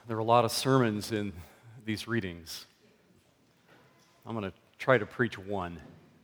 There are a lot of sermons in these readings. I'm going to try to preach one.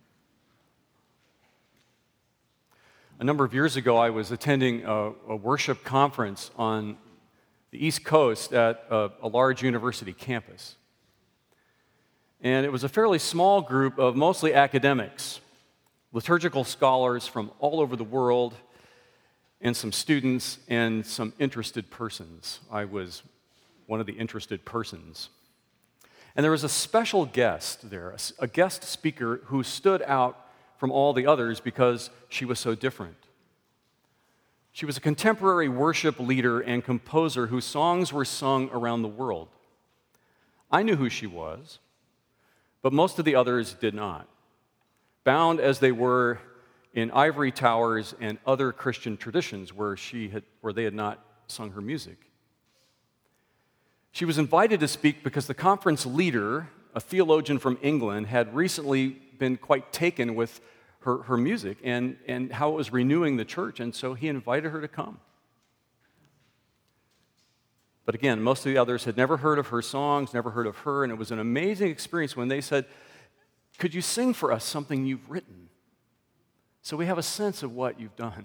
A number of years ago, I was attending a worship conference on the East Coast at a large university campus. And it was a fairly small group of mostly academics, liturgical scholars from all over the world, and some students and some interested persons. I was one of the interested persons. And there was a special guest there, a guest speaker who stood out from all the others because she was so different. She was a contemporary worship leader and composer whose songs were sung around the world. I knew who she was, but most of the others did not, bound as they were in ivory towers and other Christian traditions where they had not sung her music. She was invited to speak because the conference leader, a theologian from England, had recently been quite taken with her music and how it was renewing the church, and so he invited her to come. But again, most of the others had never heard of her songs, never heard of her, and it was an amazing experience when they said, "Could you sing for us something you've written so we have a sense of what you've done?"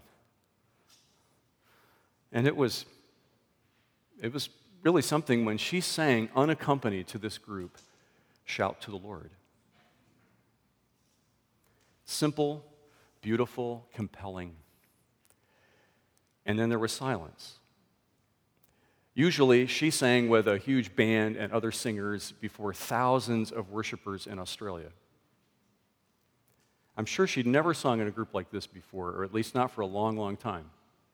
And it was really something when she sang unaccompanied to this group, "Shout to the Lord." Simple, beautiful, compelling. And then there was silence. Usually, she sang with a huge band and other singers before thousands of worshipers in Australia. I'm sure she'd never sung in a group like this before, or at least not for a long, long time.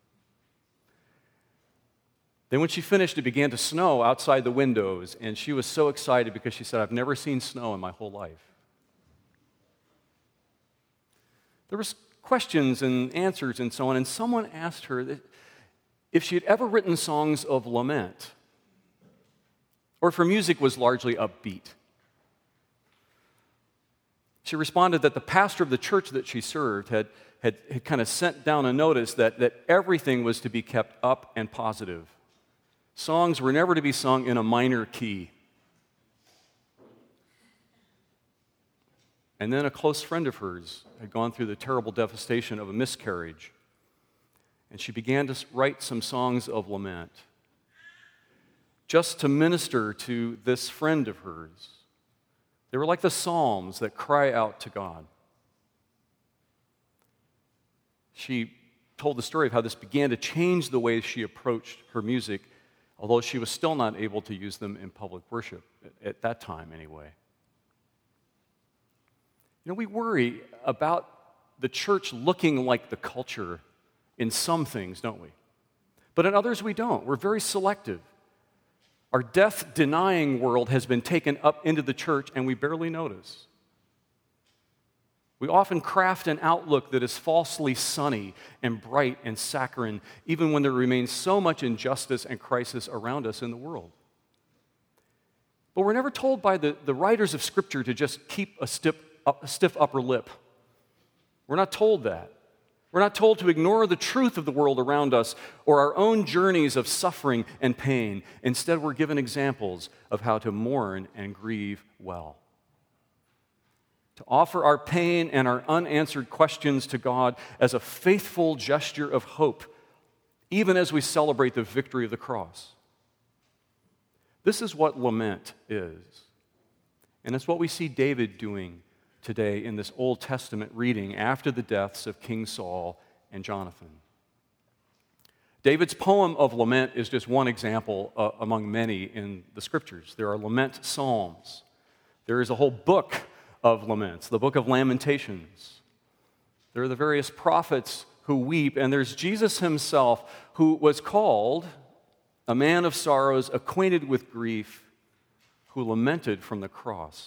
Then when she finished, it began to snow outside the windows, and she was so excited because she said, "I've never seen snow in my whole life." There was questions and answers and so on, and someone asked her if she had ever written songs of lament, or if her music was largely upbeat. She responded that the pastor of the church that she served had kind of sent down a notice that everything was to be kept up and positive. Songs were never to be sung in a minor key. And then a close friend of hers had gone through the terrible devastation of a miscarriage, and she began to write some songs of lament just to minister to this friend of hers. They were like the psalms that cry out to God. She told the story of how this began to change the way she approached her music, although she was still not able to use them in public worship, at that time anyway. You know, we worry about the church looking like the culture in some things, don't we? But in others we don't. We're very selective. Our death-denying world has been taken up into the church, and we barely notice. We often craft an outlook that is falsely sunny and bright and saccharine, even when there remains so much injustice and crisis around us in the world. But we're never told by the writers of Scripture to just keep a stiff upper lip. We're not told that. We're not told to ignore the truth of the world around us or our own journeys of suffering and pain. Instead, we're given examples of how to mourn and grieve well. To offer our pain and our unanswered questions to God as a faithful gesture of hope, even as we celebrate the victory of the cross. This is what lament is. And it's what we see David doing today in this Old Testament reading after the deaths of King Saul and Jonathan. David's poem of lament is just one example among many in the Scriptures. There are lament psalms. There is a whole book of laments, the book of Lamentations. There are the various prophets who weep, and there's Jesus himself, who was called a man of sorrows, acquainted with grief, who lamented from the cross.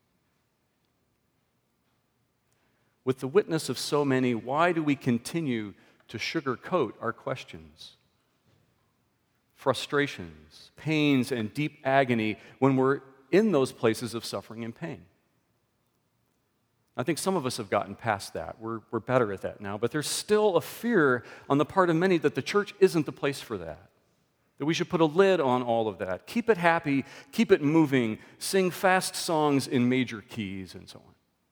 With the witness of so many, why do we continue to sugarcoat our questions, frustrations, pains, and deep agony when we're in those places of suffering and pain? I think some of us have gotten past that. We're better at that now, but there's still a fear on the part of many that the church isn't the place for that. That we should put a lid on all of that. Keep it happy, keep it moving, sing fast songs in major keys, and so on.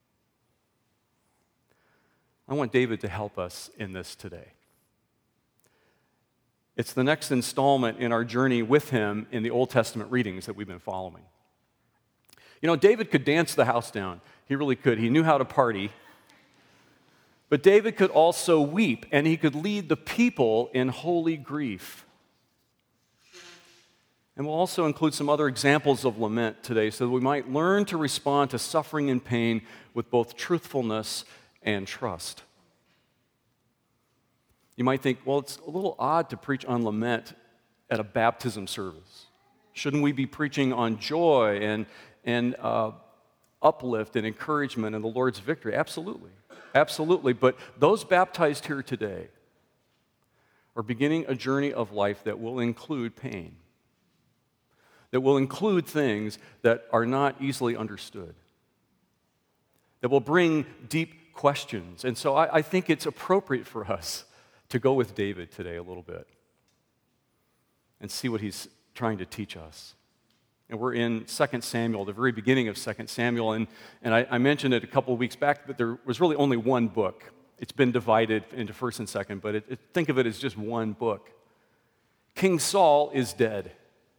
I want David to help us in this today. It's the next installment in our journey with him in the Old Testament readings that we've been following. You know, David could dance the house down. He really could. He knew how to party. But David could also weep, and he could lead the people in holy grief. And we'll also include some other examples of lament today so that we might learn to respond to suffering and pain with both truthfulness and trust. You might think, well, it's a little odd to preach on lament at a baptism service. Shouldn't we be preaching on joy and uplift and encouragement in the Lord's victory? Absolutely. Absolutely. But those baptized here today are beginning a journey of life that will include pain, that will include things that are not easily understood, that will bring deep questions. And so I think it's appropriate for us to go with David today a little bit and see what he's trying to teach us. And we're in 2 Samuel, the very beginning of 2 Samuel, and I mentioned it a couple of weeks back that there was really only one book. It's been divided into 1st and 2nd, but think of it as just one book. King Saul is dead.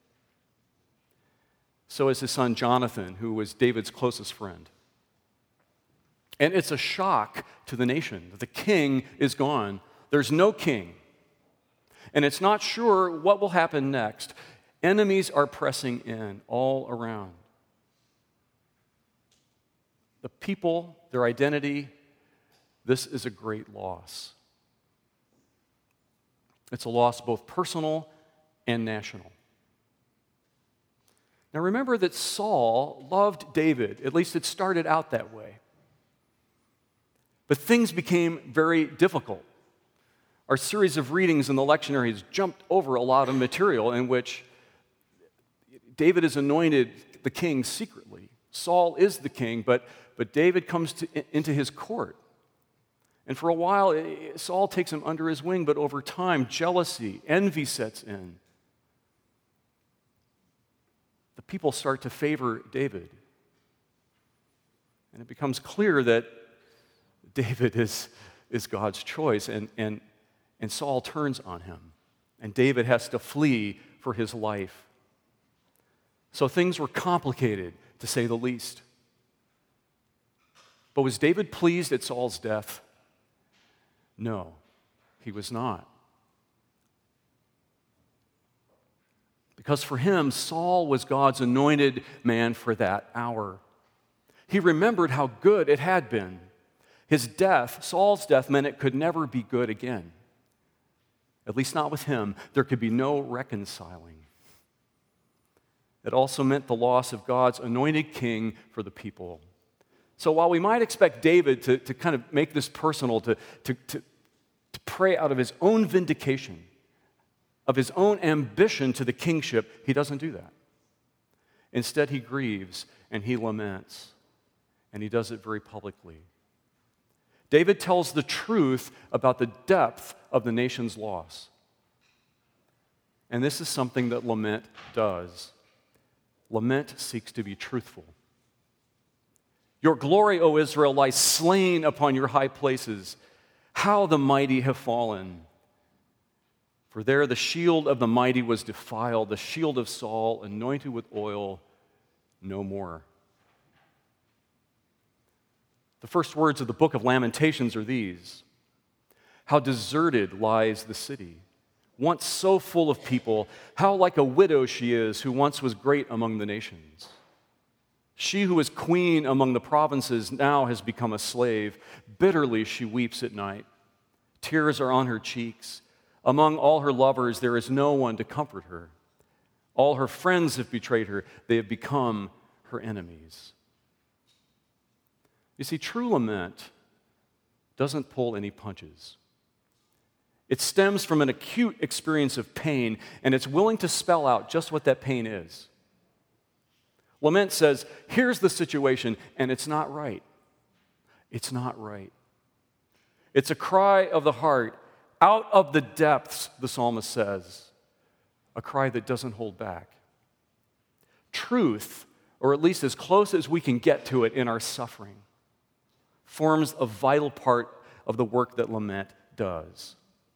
So is his son Jonathan, who was David's closest friend. And it's a shock to the nation that the king is gone. There's no king. And it's not sure what will happen next. Enemies are pressing in all around. The people, their identity, this is a great loss. It's a loss both personal and national. Now remember that Saul loved David, at least it started out that way. But things became very difficult. Our series of readings in the lectionary has jumped over a lot of material in which David is anointed the king secretly. Saul is the king, but David comes into his court. And for a while, Saul takes him under his wing, but over time, jealousy, envy sets in. The people start to favor David. And it becomes clear that David is God's choice, and Saul turns on him. And David has to flee for his life. So things were complicated, to say the least. But was David pleased at Saul's death? No, he was not. Because for him, Saul was God's anointed man for that hour. He remembered how good it had been. His death, Saul's death, meant it could never be good again. At least not with him. There could be no reconciling. It also meant the loss of God's anointed king for the people. So while we might expect David to kind of make this personal, to pray out of his own vindication, of his own ambition to the kingship, he doesn't do that. Instead, he grieves and he laments, and he does it very publicly. David tells the truth about the depth of the nation's loss. And this is something that lament does. Lament seeks to be truthful. Your glory, O Israel, lies slain upon your high places. How the mighty have fallen. For there the shield of the mighty was defiled, the shield of Saul anointed with oil, no more. The first words of the book of Lamentations are these: how deserted lies the city, once so full of people, how like a widow she is who once was great among the nations. She who was queen among the provinces now has become a slave. Bitterly she weeps at night. Tears are on her cheeks. Among all her lovers there is no one to comfort her. All her friends have betrayed her. They have become her enemies. You see, true lament doesn't pull any punches. It stems from an acute experience of pain, and it's willing to spell out just what that pain is. Lament says, here's the situation, and it's not right. It's not right. It's a cry of the heart, out of the depths, the psalmist says. a cry that doesn't hold back. Truth, or at least as close as we can get to it in our suffering, forms a vital part of the work that lament does.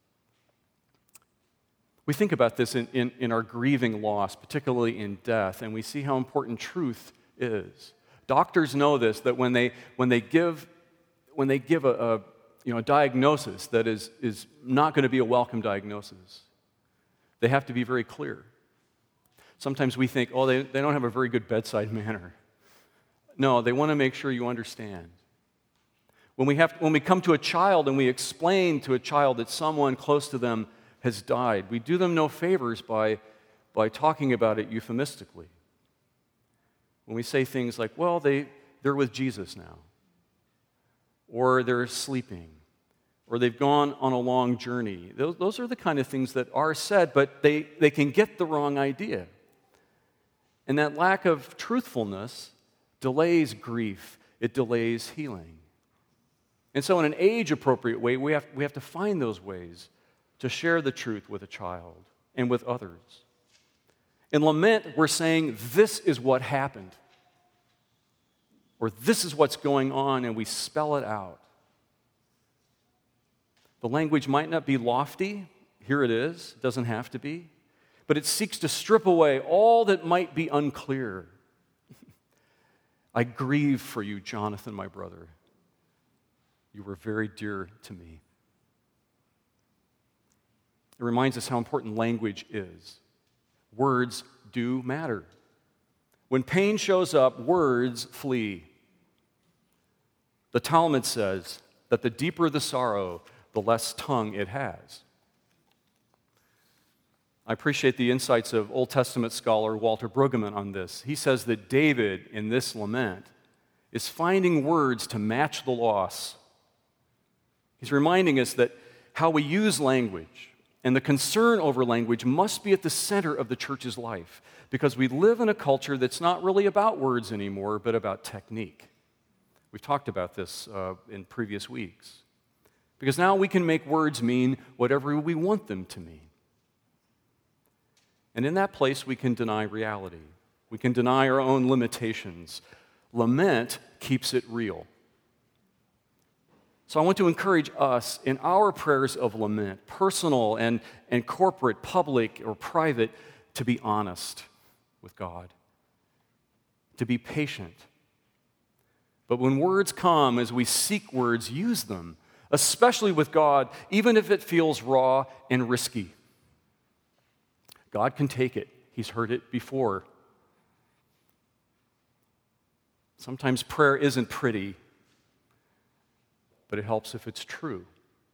We think about this in our grieving loss, particularly in death, and we see how important truth is. Doctors know this, that when they give a diagnosis that is not going to be a welcome diagnosis, they have to be very clear. Sometimes we think, oh, they don't have a very good bedside manner. No, they want to make sure you understand. When we come to a child and we explain to a child that someone close to them has died, we do them no favors by talking about it euphemistically. When we say things like, well, they're with Jesus now, or they're sleeping, or they've gone on a long journey. Those are the kind of things that are said, but they can get the wrong idea. And that lack of truthfulness delays grief. It delays healing. And so in an age-appropriate way, we have to find those ways to share the truth with a child and with others. In lament, we're saying, this is what happened, or this is what's going on, and we spell it out. The language might not be lofty. Here it is. It doesn't have to be. But it seeks to strip away all that might be unclear. I grieve for you, Jonathan, my brother. You were very dear to me. It reminds us how important language is. Words do matter. When pain shows up, words flee. The Talmud says that the deeper the sorrow, the less tongue it has. I appreciate the insights of Old Testament scholar Walter Brueggemann on this. He says that David, in this lament, is finding words to match the loss. He's reminding us that how we use language and the concern over language must be at the center of the church's life, because we live in a culture that's not really about words anymore, but about technique. We've talked about this in previous weeks. Because now we can make words mean whatever we want them to mean. And in that place, we can deny reality. We can deny our own limitations. Lament keeps it real. So I want to encourage us in our prayers of lament, personal and corporate, public or private, to be honest with God, to be patient. But when words come, as we seek words, use them, especially with God, even if it feels raw and risky. God can take it. He's heard it before. Sometimes prayer isn't pretty, but it helps if it's true.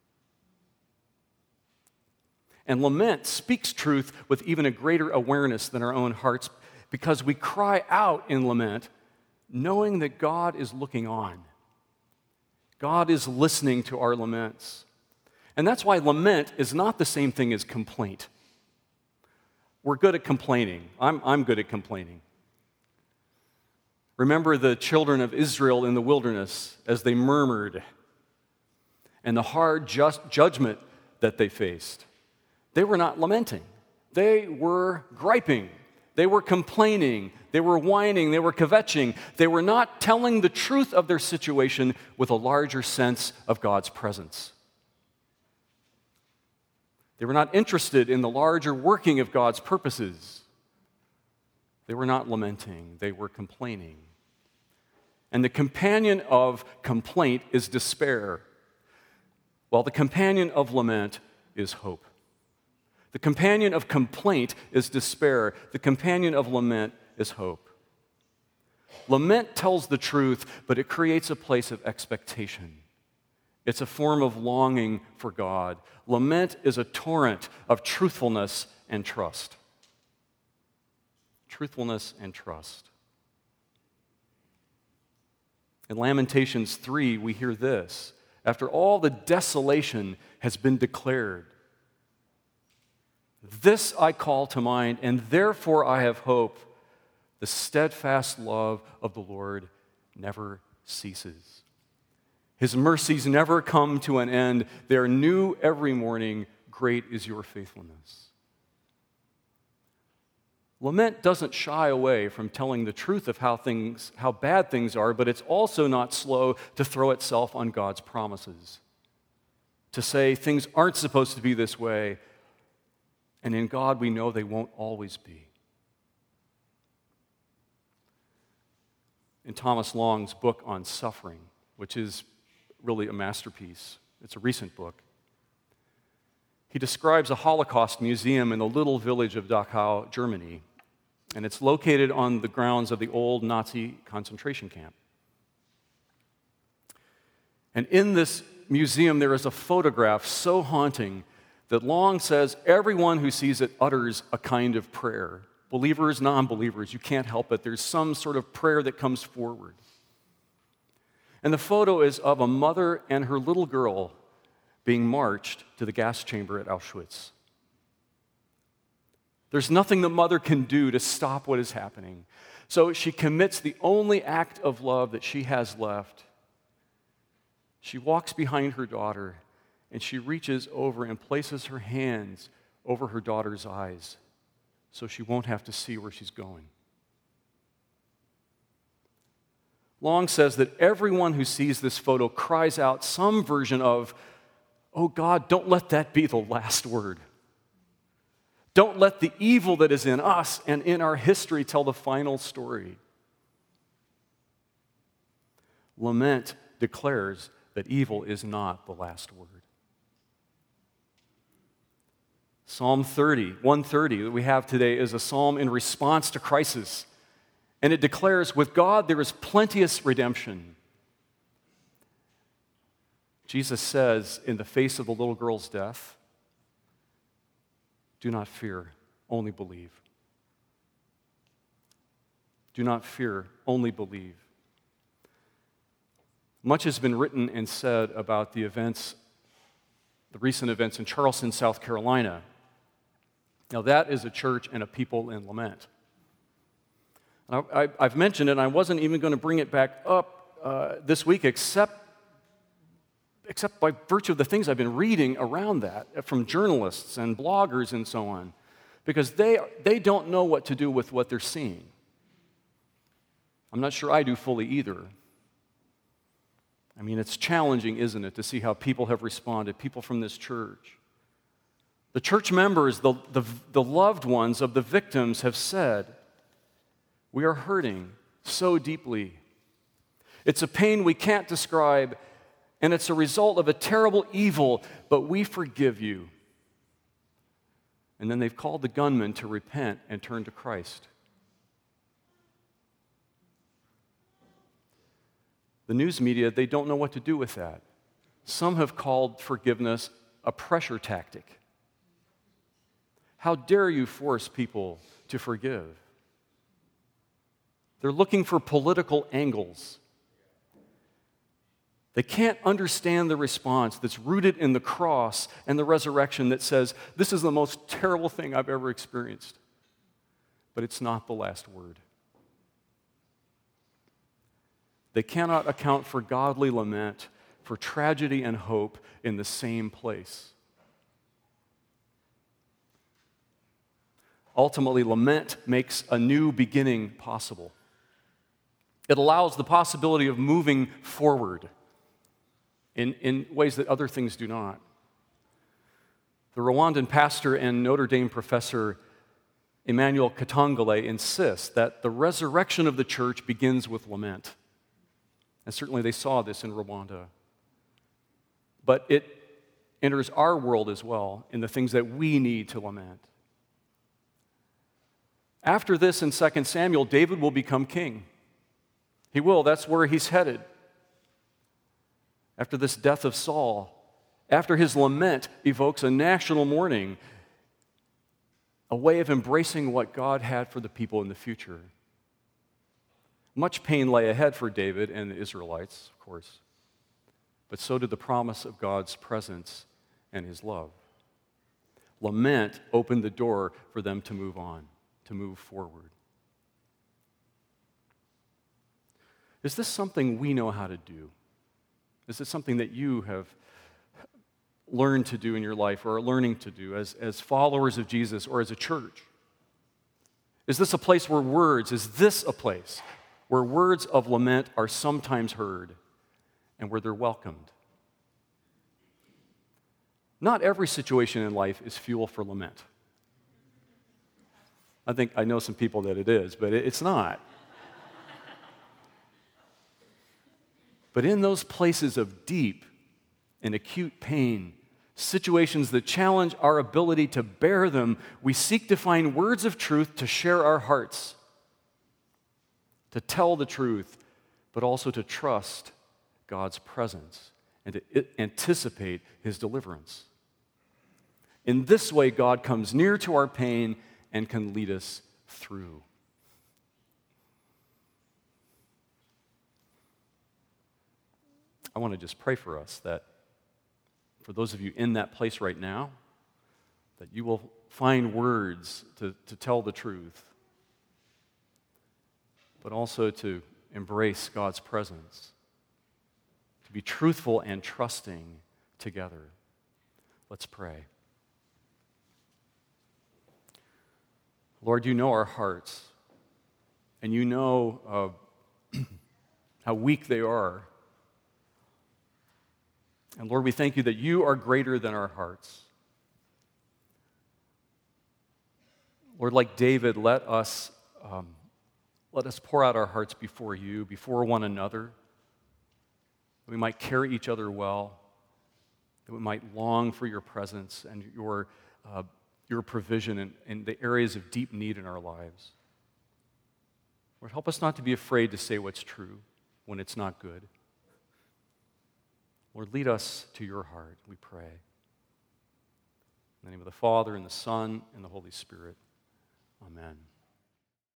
And lament speaks truth with even a greater awareness than our own hearts, because we cry out in lament, knowing that God is looking on. God is listening to our laments. And that's why lament is not the same thing as complaint. We're good at complaining. I'm good at complaining. Remember the children of Israel in the wilderness as they murmured and the hard judgment that they faced. They were not lamenting. They were griping. They were complaining. They were whining. They were kvetching. They were not telling the truth of their situation with a larger sense of God's presence. They were not interested in the larger working of God's purposes. They were not lamenting. They were complaining. And the companion of complaint is despair, while the companion of lament is hope. The companion of complaint is despair. The companion of lament is hope. Lament tells the truth, but it creates a place of expectation. It's a form of longing for God. Lament is a torrent of truthfulness and trust. Truthfulness and trust. In Lamentations 3, we hear this. After all the desolation has been declared, this I call to mind, and therefore I have hope. The steadfast love of the Lord never ceases. His mercies never come to an end. They are new every morning. Great is your faithfulness. Lament doesn't shy away from telling the truth of how bad things are, but it's also not slow to throw itself on God's promises. To say things aren't supposed to be this way, and in God we know they won't always be. In Thomas Long's book on suffering, which is really a masterpiece, it's a recent book, he describes a Holocaust museum in the little village of Dachau, Germany, and it's located on the grounds of the old Nazi concentration camp. And in this museum, there is a photograph so haunting that Long says everyone who sees it utters a kind of prayer. Believers, non-believers, you can't help it. There's some sort of prayer that comes forward. And the photo is of a mother and her little girl being marched to the gas chamber at Auschwitz. There's nothing the mother can do to stop what is happening. So she commits the only act of love that she has left. She walks behind her daughter, and she reaches over and places her hands over her daughter's eyes so she won't have to see where she's going. Long says that everyone who sees this photo cries out some version of, "Oh God, don't let that be the last word. Don't let the evil that is in us and in our history tell the final story." Lament declares that evil is not the last word. Psalm 130 that we have today is a psalm in response to crisis. And it declares, with God there is plenteous redemption. Jesus says, in the face of the little girl's death, do not fear, only believe. Do not fear, only believe. Much has been written and said about the recent events in Charleston, South Carolina. Now, that is a church and a people in lament. I've mentioned it, and I wasn't even going to bring it back up this week, except by virtue of the things I've been reading around that from journalists and bloggers and so on, because they don't know what to do with what they're seeing. I'm not sure I do fully either. I mean, it's challenging, isn't it, to see how people have responded, people from this church. The church members, the loved ones of the victims have said, we are hurting so deeply. It's a pain we can't describe, and it's a result of a terrible evil, but we forgive you. And then they've called the gunman to repent and turn to Christ. The news media, they don't know what to do with that. Some have called forgiveness a pressure tactic. How dare you force people to forgive? They're looking for political angles. They can't understand the response that's rooted in the cross and the resurrection that says, this is the most terrible thing I've ever experienced. But it's not the last word. They cannot account for godly lament, for tragedy and hope in the same place. Ultimately, lament makes a new beginning possible. It allows the possibility of moving forward in ways that other things do not. The Rwandan pastor and Notre Dame professor Emmanuel Katongole insists that the resurrection of the church begins with lament. And certainly they saw this in Rwanda. But it enters our world as well in the things that we need to lament. After this in 2 Samuel, David will become king. He will. That's where he's headed. After this death of Saul, after his lament evokes a national mourning, a way of embracing what God had for the people in the future. Much pain lay ahead for David and the Israelites, of course, but so did the promise of God's presence and his love. Lament opened the door for them to move on, to move forward. Is this something we know how to do? Is it something that you have learned to do in your life or are learning to do as followers of Jesus or as a church? Is this a place where words of lament are sometimes heard and where they're welcomed? Not every situation in life is fuel for lament. I know some people that it is, but it's not. But in those places of deep and acute pain, situations that challenge our ability to bear them, we seek to find words of truth to share our hearts, to tell the truth, but also to trust God's presence and to anticipate His deliverance. In this way, God comes near to our pain and can lead us through. I want to just pray for us that for those of you in that place right now, that you will find words to tell the truth, but also to embrace God's presence, to be truthful and trusting together. Let's pray. Lord, you know our hearts, and you know how weak they are. And Lord, we thank you that you are greater than our hearts. Lord, like David, let us pour out our hearts before you, before one another, that we might carry each other well, that we might long for your presence and your provision in the areas of deep need in our lives. Lord, help us not to be afraid to say what's true when it's not good. Lord, lead us to your heart, we pray. In the name of the Father, and the Son, and the Holy Spirit. Amen.